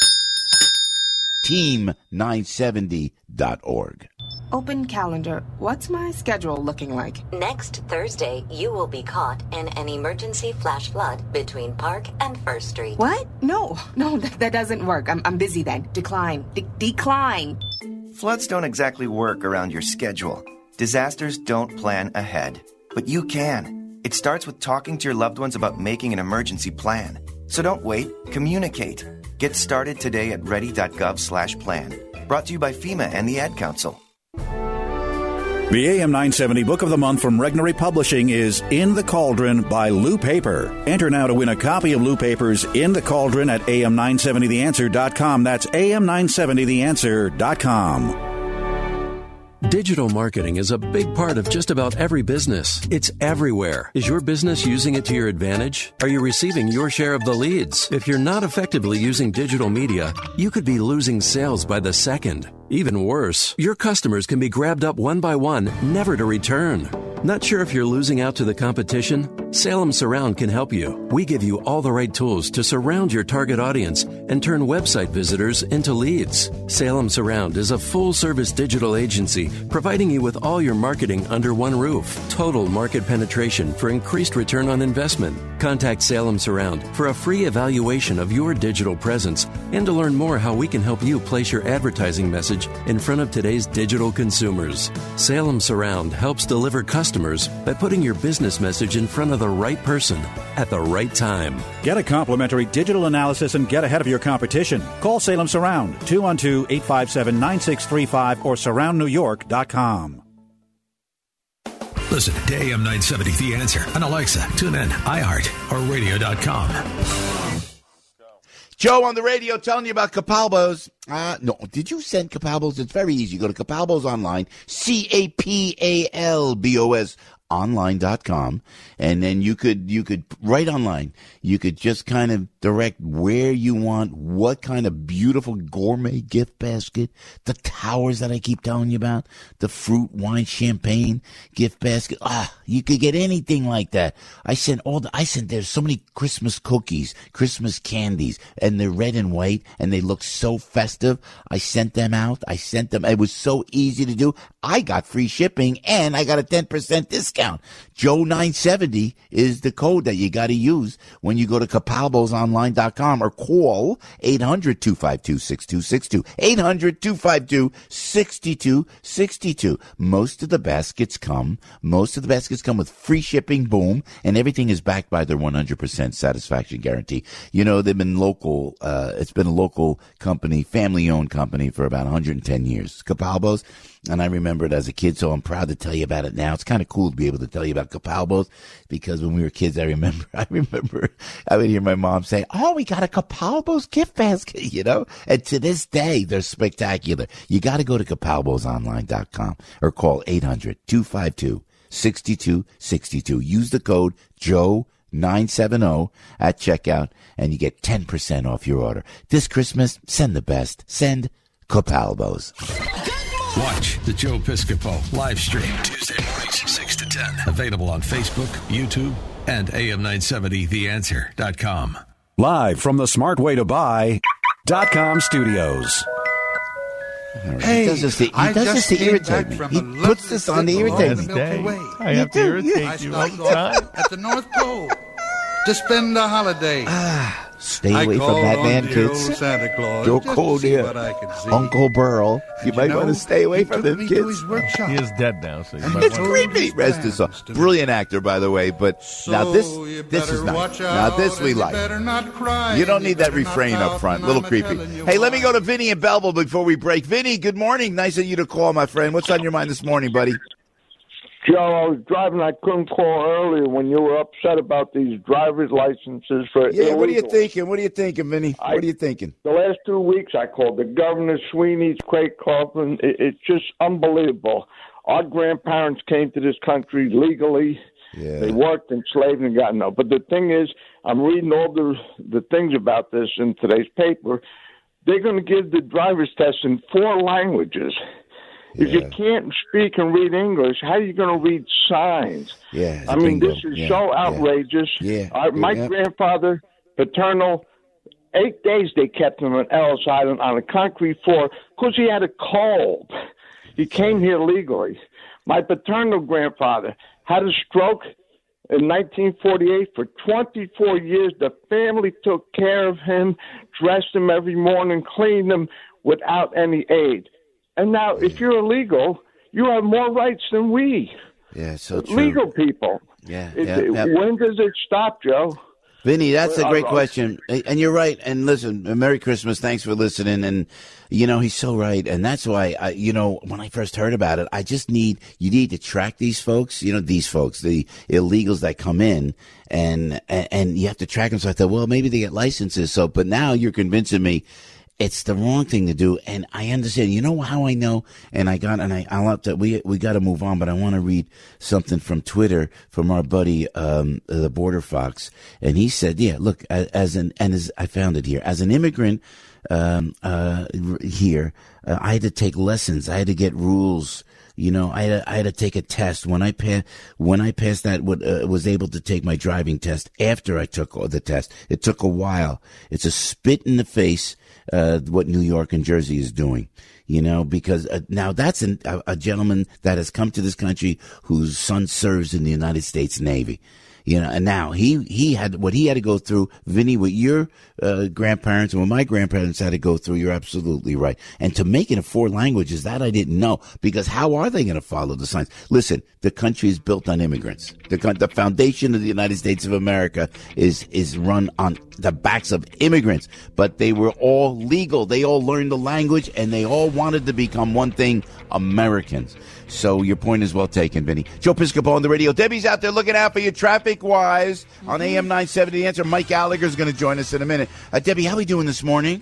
Team970.org. Open calendar. What's my schedule looking like? Next Thursday, you will be caught in an emergency flash flood between Park and First Street. What? No, that doesn't work. I'm busy then. Decline. Decline. Floods don't exactly work around your schedule. Disasters don't plan ahead. But you can. It starts with talking to your loved ones about making an emergency plan. So don't wait, communicate. Get started today at ready.gov/plan. Brought to you by FEMA and the Ad Council. The AM 970 Book of the Month from Regnery Publishing is In the Cauldron by Lou Paper. Enter now to win a copy of Lou Paper's In the Cauldron at am970theanswer.com. That's am970theanswer.com. Digital marketing is a big part of just about every business. It's everywhere. Is your business using it to your advantage? Are you receiving your share of the leads? If you're not effectively using digital media, you could be losing sales by the second. Even worse, your customers can be grabbed up one by one, never to return. Not sure if you're losing out to the competition? Salem Surround can help you. We give you all the right tools to surround your target audience and turn website visitors into leads. Salem Surround is a full-service digital agency providing you with all your marketing under one roof. Total market penetration for increased return on investment. Contact Salem Surround for a free evaluation of your digital presence and to learn more how we can help you place your advertising message in front of today's digital consumers. Salem Surround helps deliver customers by putting your business message in front of the right person at the right time. Get a complimentary digital analysis and get ahead of your competition. Call Salem Surround, 212-857-9635 or surroundnewyork.com. Listen to AM 970 The Answer on Alexa, TuneIn, iHeart, or radio.com. Joe on the radio telling you about Capalbo's. No, did you send Capalbo's? It's very easy. Go to Capalbo's online, Capalbos online.com, and then you could right online, you could just kind of direct where you want, what kind of beautiful gourmet gift basket, the towers that I keep telling you about, the fruit, wine, champagne gift basket. You could get anything like that. There's so many Christmas cookies, Christmas candies, and they're red and white, and they look so festive. I sent them out. It was so easy to do. I got free shipping, and I got a 10% discount. Joe970 is the code that you got to use when you go to Capalbosonline.com or call 800-252-6262. 800-252-6262. Most of the baskets come with free shipping, boom, and everything is backed by their 100% satisfaction guarantee. You know, they've been local. It's been a local company, family-owned company for about 110 years. Capalbos. And I remember it as a kid, so I'm proud to tell you about it now. It's kind of cool to be able to tell you about Capalbos, because when we were kids, I remember I would hear my mom say, "Oh, we got a Capalbos gift basket," you know? And to this day, they're spectacular. You got to go to Capalbosonline.com or call 800-252-6262. Use the code JOE970 at checkout, and you get 10% off your order. This Christmas, send the best. Send Capalbos. Watch the Joe Piscopo live stream Tuesday mornings 6 to 10. Available on Facebook, YouTube, and AM970theanswer.com. Live from the smartwaytobuy.com studios. Hey, he does this to irritate me. He puts this on to irritate me. I have to irritate you all the time. At the North Pole to spend the holiday. Stay away from that man, kids. Santa Claus, Don't call near Uncle Burl. You might want to stay away from them, kids. He is dead now, so it's creepy. Rest his soul. Brilliant actor, by the way. But now this is nice. Now this we like. You don't need that refrain up front. Little creepy. Hey, let me go to Vinny in Belleville before we break. Vinny, good morning. Nice of you to call, my friend. What's on your mind this morning, buddy? Joe, I was driving. I couldn't call earlier when you were upset about these driver's licenses for illegal. What are you thinking? Vinny? What are you thinking? The last 2 weeks I called the Governor Sweeney's, Craig Coughlin. It's just unbelievable. Our grandparents came to this country legally. Yeah. They worked, enslaved, and got no. But the thing is, I'm reading all the things about this in today's paper. They're going to give the driver's test in 4 languages. If you can't speak and read English, how are you going to read signs? Yeah, I mean, this is so outrageous. My grandfather, paternal, 8 days they kept him on Ellis Island on a concrete floor because he had a cold. He came here legally. My paternal grandfather had a stroke in 1948. For 24 years, the family took care of him, dressed him every morning, cleaned him without any aid. And now, if you're illegal, you have more rights than we. Yeah, so true. Legal people. When does it stop, Joe? Vinny, that's a great question. And you're right. And listen, Merry Christmas. Thanks for listening. And, you know, he's so right. And that's why, when I first heard about it, you need to track these folks, these folks, the illegals that come in, and you have to track them. So I thought, well, maybe they get licenses. But now you're convincing me it's the wrong thing to do, and I understand. You know how I know? And we got to move on, but I want to read something from Twitter from our buddy, the Border Fox, and he said, "Yeah, look, I found it here. As an immigrant here, I had to take lessons. I had to get rules." I had to take a test. When I passed that, was able to take my driving test after I took the test. It took a while. It's a spit in the face, what New York and Jersey is doing, because now that's a gentleman that has come to this country whose son serves in the United States Navy. And now he had what he had to go through. Vinny, what your grandparents and what my grandparents had to go through, you're absolutely right. And to make it in 4 languages, that I didn't know, because how are they going to follow the signs? Listen, the country is built on immigrants. The foundation of the United States of America is run on the backs of immigrants, but they were all legal. They all learned the language, and they all wanted to become one thing, Americans. So your point is well taken, Vinny. Joe Piscopo on the radio. Debbie's out there looking out for you traffic-wise on AM 970. The Answer. Mike Gallagher's going to join us in a minute. Debbie, how are we doing this morning?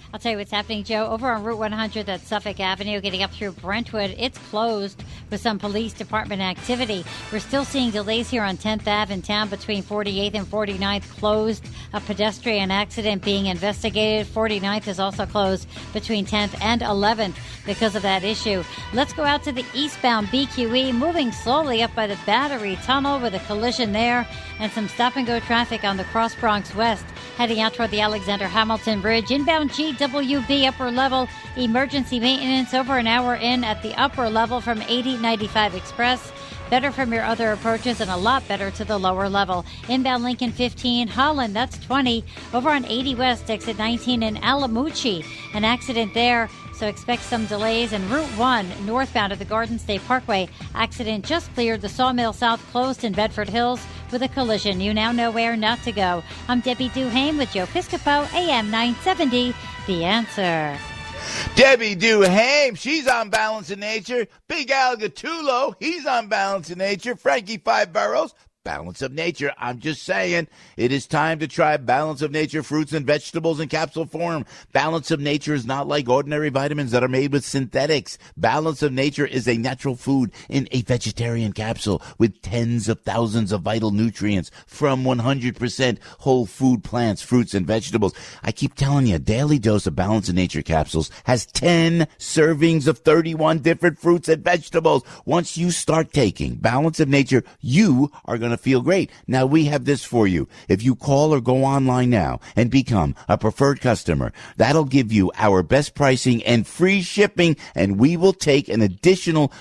I'll tell you what's happening, Joe. Over on Route 100 at Suffolk Avenue, getting up through Brentwood, it's closed with some police department activity. We're still seeing delays here on 10th Ave in town between 48th and 49th, closed. A pedestrian accident being investigated. 49th is also closed between 10th and 11th because of that issue. Let's go out to the eastbound BQE, moving slowly up by the Battery Tunnel with a collision there and some stop-and-go traffic on the Cross Bronx West, heading out toward the Alexander Hamilton Bridge. Inbound GWB upper level, emergency maintenance over an hour in at the upper level from 8095 Express. Better from your other approaches and a lot better to the lower level. Inbound Lincoln 15, Holland, that's 20. Over on 80 West, exit 19 in Alamucci. An accident there, so expect some delays. And Route 1, northbound at the Garden State Parkway, accident just cleared. The Sawmill South closed in Bedford Hills with a collision. You now know where not to go. I'm Debbie Duhame with Joe Piscopo, AM 970, The Answer. Debbie Duhame, she's on Balance in Nature. Big Al Gattulo, he's on Balance in Nature. Frankie Five Boroughs, Balance of Nature. I'm just saying, it is time to try Balance of Nature fruits and vegetables in capsule form. Balance of Nature is not like ordinary vitamins that are made with synthetics. Balance of Nature is a natural food in a vegetarian capsule with tens of thousands of vital nutrients from 100% whole food plants, fruits, and vegetables. I keep telling you, a daily dose of Balance of Nature capsules has 10 servings of 31 different fruits and vegetables. Once you start taking Balance of Nature, you are going to feel great. Now, we have this for you. If you call or go online now and become a preferred customer, that'll give you our best pricing and free shipping, and we will take an additional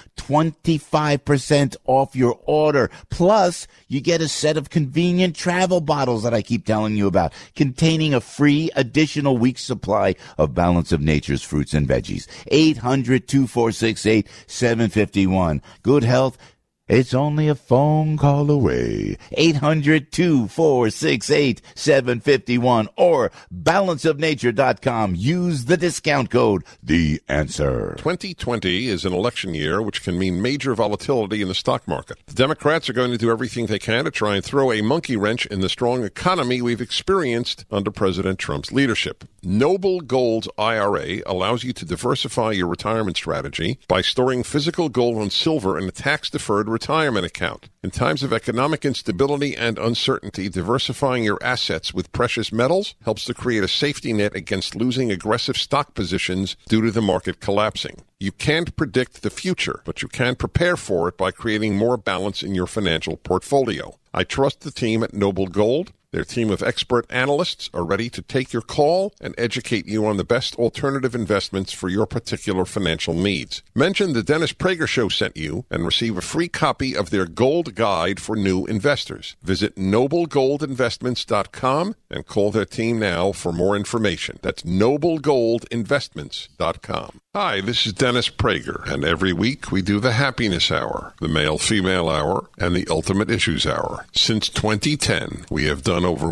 25% off your order. Plus, you get a set of convenient travel bottles that I keep telling you about, containing a free additional week's supply of Balance of Nature's fruits and veggies. 800-2468-751. Good health, it's only a phone call away. 800-2468-751 or balanceofnature.com. Use the discount code, The Answer. 2020 is an election year, which can mean major volatility in the stock market. The Democrats are going to do everything they can to try and throw a monkey wrench in the strong economy we've experienced under President Trump's leadership. Noble Gold IRA allows you to diversify your retirement strategy by storing physical gold and silver in a tax-deferred retirement account. In times of economic instability and uncertainty, diversifying your assets with precious metals helps to create a safety net against losing aggressive stock positions due to the market collapsing. You can't predict the future, but you can prepare for it by creating more balance in your financial portfolio. I trust the team at Noble Gold. Their team of expert analysts are ready to take your call and educate you on the best alternative investments for your particular financial needs. Mention the Dennis Prager Show sent you and receive a free copy of their Gold Guide for New Investors. Visit noblegoldinvestments.com and call their team now for more information. That's noblegoldinvestments.com. Hi, this is Dennis Prager, and every week we do the Happiness Hour, the Male-Female Hour, and the Ultimate Issues Hour. Since 2010, we have done over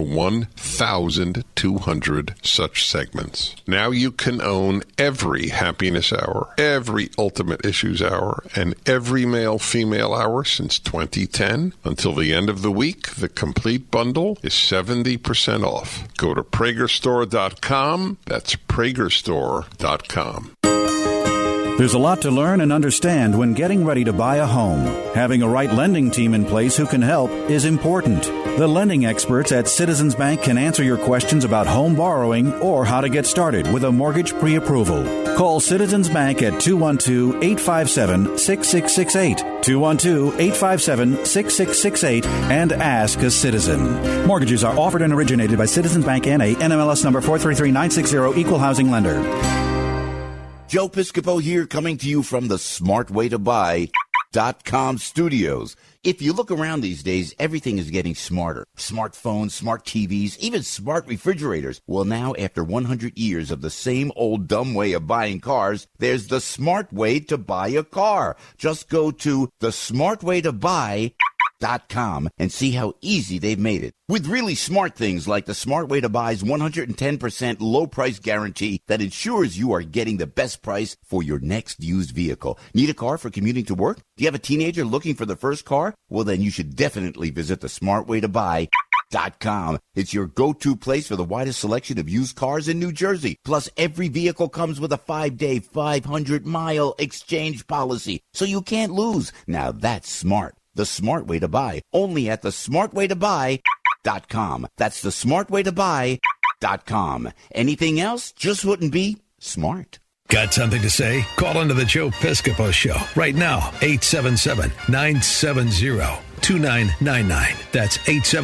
1,200 such segments. Now you can own every Happiness Hour, every Ultimate Issues Hour, and every Male-Female Hour since 2010. Until the end of the week, the complete bundle is 70% off. Go to PragerStore.com. That's PragerStore.com. There's a lot to learn and understand when getting ready to buy a home. Having a right lending team in place who can help is important. The lending experts at Citizens Bank can answer your questions about home borrowing or how to get started with a mortgage pre-approval. Call Citizens Bank at 212-857-6668, 212-857-6668, and ask a citizen. Mortgages are offered and originated by Citizens Bank N.A., NMLS number 433960, Equal Housing Lender. Joe Piscopo here, coming to you from the smartwaytobuy.com studios. If you look around these days, everything is getting smarter. Smartphones, smart TVs, even smart refrigerators. Well, now, after 100 years of the same old dumb way of buying cars, there's the smart way to buy a car. Just go to thesmartwaytobuy.com and see how easy they've made it. With really smart things like the Smart Way to Buy's 110% low price guarantee that ensures you are getting the best price for your next used vehicle. Need a car for commuting to work? Do you have a teenager looking for the first car? Well, then you should definitely visit the Smart Way to Buy .com. It's your go-to place for the widest selection of used cars in New Jersey. Plus, every vehicle comes with a 5-day, 500-mile exchange policy, so you can't lose. Now that's smart. The smart way to buy. Only at thesmartwaytobuy.com. That's thesmartwaytobuy.com. Anything else just wouldn't be smart. Got something to say? Call into the Joe Piscopo Show right now. 877-970-2999. That's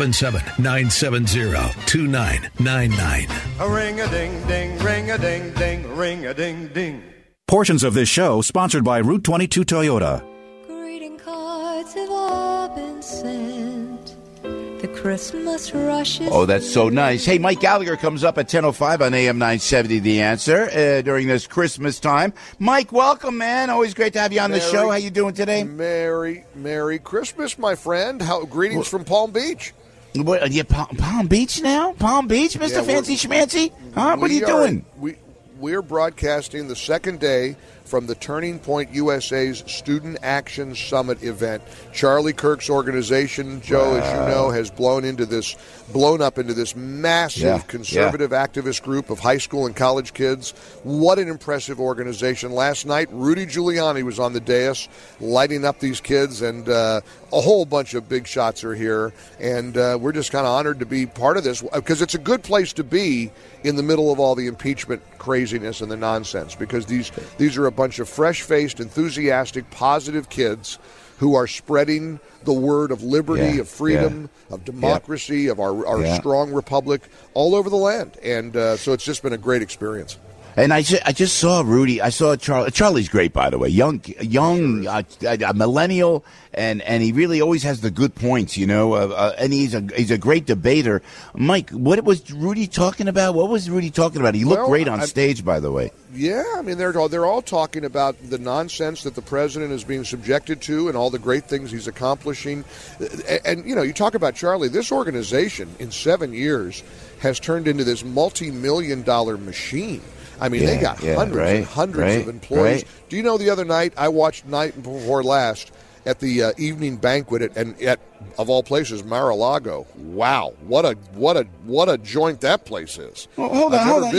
877-970-2999. A ring-a-ding-ding, ring-a-ding-ding, ring-a-ding-ding. Portions of this show sponsored by Route 22 Toyota. Greeting cards have all been sent. The Christmas rush is... Oh, that's so nice. Hey, Mike Gallagher comes up at 10:05 on AM 970, The Answer, during this Christmas time. Mike, welcome, man. Always great to have you on the show. How you doing today? Merry Christmas, my friend. Greetings from Palm Beach. What, are you Palm Beach now? Palm Beach, Mr. Fancy Schmancy? Huh? What are you doing? We're broadcasting the second day from the Turning Point USA's Student Action Summit event. Charlie Kirk's organization, Joe, as you know, has blown up into this massive conservative activist group of high school and college kids. What an impressive organization. Last night, Rudy Giuliani was on the dais lighting up these kids, and a whole bunch of big shots are here. And we're just kind of honored to be part of this because it's a good place to be in the middle of all the impeachment craziness and the nonsense, because these are a bunch of fresh-faced, enthusiastic, positive kids who are spreading the word of liberty, of freedom, of democracy, of our strong republic all over the land. And so it's just been a great experience. And I just saw Rudy. I saw Charlie. Charlie's great, by the way. Young, a millennial, and he really always has the good points, you know. And he's a great debater. Mike, what was Rudy talking about? What was Rudy talking about? He looked great on stage, by the way. Yeah, I mean they're all talking about the nonsense that the president is being subjected to, and all the great things he's accomplishing. And you know, you talk about Charlie. This organization in 7 years has turned into this multi-million-dollar machine. I mean, they got hundreds and hundreds of employees. Do you know the other night, I watched Night Before Last at the evening banquet at of all places, Mar-a-Lago. Wow, what a joint that place is. Well, hold on.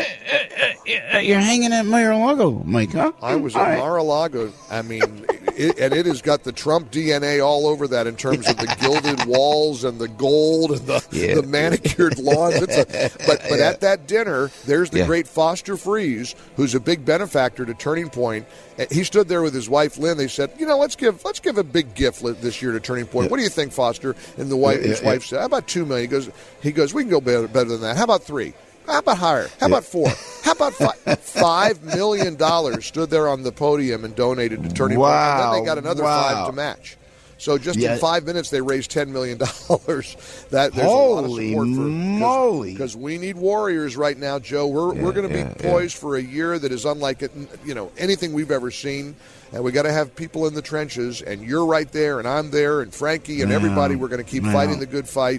You're hanging at Mar-a-Lago, Mike, huh? I was at Mar-a-Lago. I mean, it has got the Trump DNA all over that in terms of the gilded walls and the gold and the manicured lawns. But at that dinner, there's the great Foster Friess, who's a big benefactor to Turning Point. He stood there with his wife, Lynn. They said, you know, let's give a big gift this year to Turning Point. What do you think, Foster? And his wife said, how about $2 million? He goes, we can go better than that. How about $3 million? How about higher? How about $4 million? How about $5 million stood there on the podium and donated to Turning Point. And then they got another $5 million to match. So just in 5 minutes, they raised $10 million. There's a lot of support moly! Because we need warriors right now, Joe. We're going to be poised for a year that is unlike anything we've ever seen. And we got to have people in the trenches. And you're right there, and I'm there, and Frankie, and everybody. We're going to keep fighting the good fight.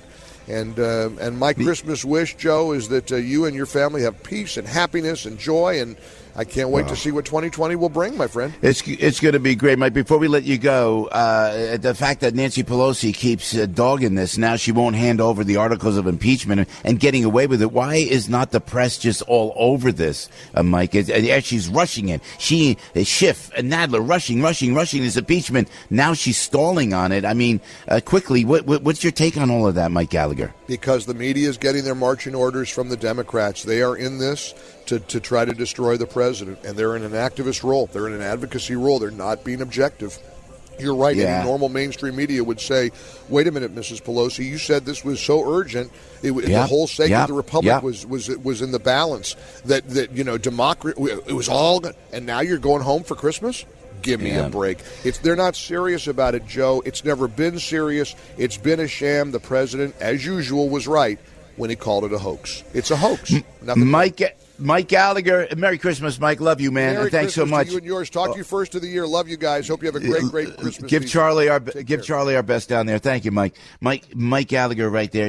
And my Christmas wish, Joe, is that you and your family have peace and happiness and joy, and I can't wait to see what 2020 will bring, my friend. It's going to be great, Mike. Before we let you go, the fact that Nancy Pelosi keeps dogging this, now she won't hand over the articles of impeachment and getting away with it. Why is not the press just all over this, Mike? She's rushing it. Schiff and Nadler rushing this impeachment. Now she's stalling on it. I mean, quickly, what's your take on all of that, Mike Gallagher? Because the media is getting their marching orders from the Democrats. They are in this to try to destroy the president, and they're in an activist role. They're in an advocacy role. They're not being objective. You're right. Any normal mainstream media would say, wait a minute, Mrs. Pelosi, you said this was so urgent. The whole sake of the republic was in the balance. That democracy, it was all good. And now you're going home for Christmas? Give me a break. They're not serious about it, Joe. It's never been serious. It's been a sham. The president, as usual, was right when he called it a hoax. It's a hoax. Mike Gallagher, Merry Christmas, Mike. Love you, man. Merry Thanks so much. To you and yours. Talk to you first of the year. Love you guys. Hope you have a great Christmas. Give Charlie our best down there. Thank you, Mike. Mike Gallagher, right there.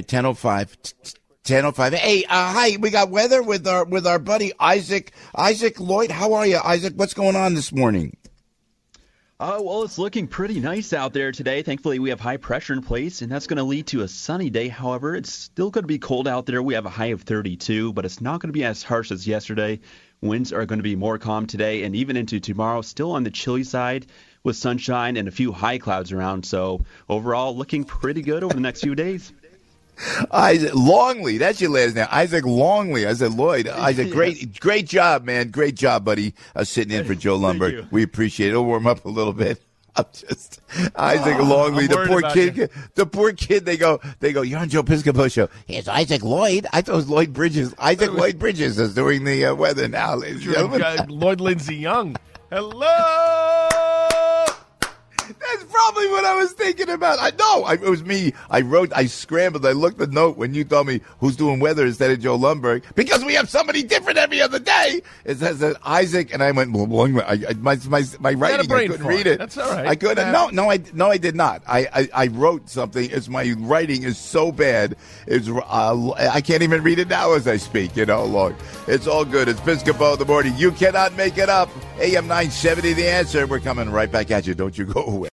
10:05. Hey, hi. We got weather with our buddy Isaac Lloyd. How are you, Isaac? What's going on this morning? Oh, well, it's looking pretty nice out there today. Thankfully, we have high pressure in place, and that's going to lead to a sunny day. However, it's still going to be cold out there. We have a high of 32, but it's not going to be as harsh as yesterday. Winds are going to be more calm today and even into tomorrow, still on the chilly side with sunshine and a few high clouds around. So overall, looking pretty good over the next few days. Isaac Longley, that's your last name. Isaac Longley. I said, Lloyd, Isaac, great job, man. Great job, buddy, sitting in for Joe Lumberg. We appreciate it. It'll warm up a little bit. I'm just Isaac Longley, the poor kid. They go. You're on Joe Piscopo show. Here's Isaac Lloyd. I thought it was Lloyd Bridges. Lloyd Bridges is doing the weather now, ladies and gentlemen. Lloyd Lindsay Young. Hello. That's probably what I was thinking about. It was me. I scrambled. I looked at the note when you told me who's doing weather instead of Joe Lumberg, because we have somebody different every other day. It says that Isaac, and I went, my writing, I couldn't read it. That's all right. I couldn't. No, I did not. I wrote something. My writing is so bad. I can't even read it now as I speak. Lord. It's all good. It's Piscopo in the morning. You cannot make it up. AM 970, The Answer. We're coming right back at you. Don't you go away.